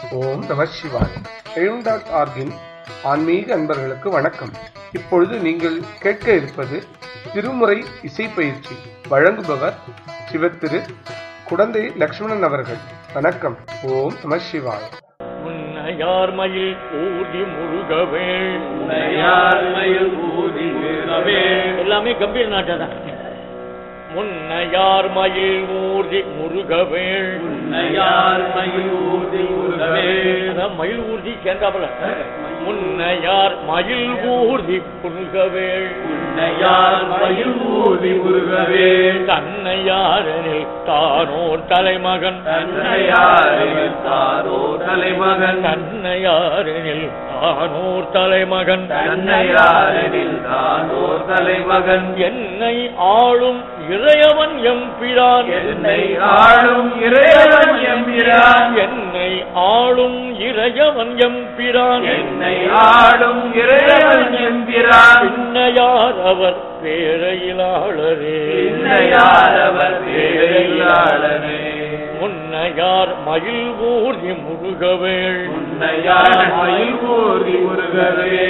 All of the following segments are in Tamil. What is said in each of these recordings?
ஓம் நம சிவாய. எழும்.org-இன் ஆன்மீக அன்பர்களுக்கு வணக்கம். இப்பொழுது நீங்கள் கேட்க இருப்பது திருமுறை இசை பயிற்சி. வழங்குபவர் சிவத்திரு குடந்தை லட்சுமணன் அவர்கள். வணக்கம். ஓம் நம சிவாய. உன்னையார் மயில் ஊதி முருகவே, உன்னையார் மயில் ஊதி முருகவே. எல்லாமே கம்பீர நாட்டதான். முன்னையார் மயில் ஊர்தி முருகவே, உன்னையார் மயில் ஊதி முருகவே. மயில் ஊர்தி சேர்ந்தாப்புல முன்னையார் மயில் ஊர்தி முருகவே, உன்னையார் மயில் ஊதி முருகவே. தன்னையாரெனில் தானோர் தலைமகன், தன்னையாரெனில் தானோர் தலைமகன், தன்னையாரெனில் தானோர் தலைமகன், தன்னையாரெனில் தானோர் தலைமகன். என்னை ஆளும் இறையவன் எம்பிரான், என்னை ஆளும் இறையவன் எம்பிரான், என்னை ஆளும் இறையவன் எம்பிரான், என்னை ஆளும் இறையவன் எம்பிரான். பின்னையார் அவர் பேரையிலாளரே, பின்னையார் அவர் பேரையிலாளரே. முன்னையார் மயில் ஊர்தி முருகவேள், உன்னையார் மயில் ஊர்தி முருகவே.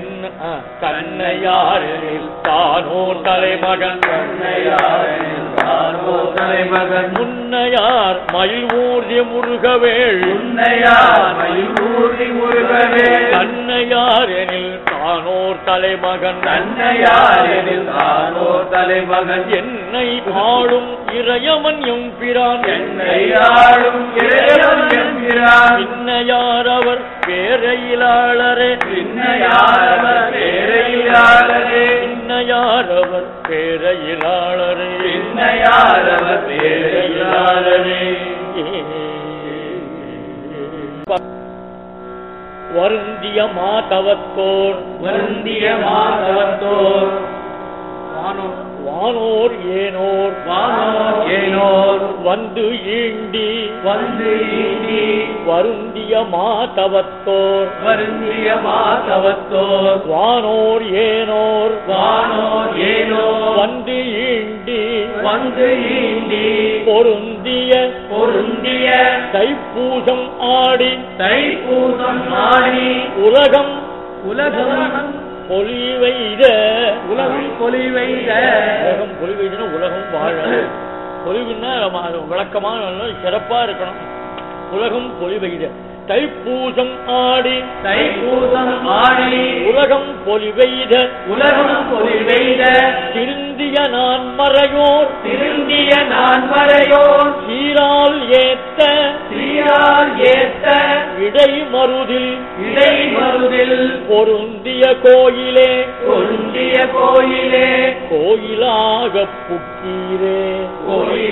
தன்னையாரில் தானோர் தலைமகன், தன்னையாரில் தானோர் தலைமகன். முன்னையார் மயில் ஊர்தி முருகவேள், உன்னையார் மயில் ஊர்தி முருகவே. தன்னையாரெனில் தானோர் தலைமகன், தன்னையாரெனில் தானோர் தலைமகன். என்னை ஆளும் இறையவன் எம்பிரான், என்னை ஆளும் இறையவன் எம்பிரான். பின்னையார் அவர் பேரையிலாளரே, பின்னையார் அவர் பேரையிலாளரே. பின்னையார் அவர் பேரையிலாளரே, பின்னையார் அவர் பேரையிலாளரே. வருந்திய மாதவத்தோர், வருந்திய மாதவத்தோர். வானோர் ஏனோர், வானோர் ஏனோர். வந்து ஈண்டி, வந்து ஈண்டி. வருந்திய மாதவத்தோர், வருந்திய மாதவத்தோர். வானோர் ஏனோர், வானோர் ஏனோர். வந்து ஈண்டி, வந்து ஈண்டி. பொருந்திய பொருந்திய தைப்பூசம் ஆடி, தைப்பூசம் ஆடி. உலகம் உலகம் பொலிவைத, உலகம் பொலிவைத. உலகம் பொலிவைதுன்னா உலகம் வாழ. பொலிவுன்னா விளக்கமான சிறப்பா இருக்கணும். உலகம் பொலிவைத தைப்பூசம் ஆடி, தைப்பூசம் ஆடி. உலகம் பொலிவைத, உலகம் பொலிவைத. திருந்திய நான் மறையோர், திருந்திய நான் மறையோர். சீரால் ஏத்த, சீரால் ஏத்த. இடை மருதில், இடை மருதில். பொருந்திய கோயிலே, பொருந்திய கோயிலே. கோயிலாக புக்கீரே, கோயிலாக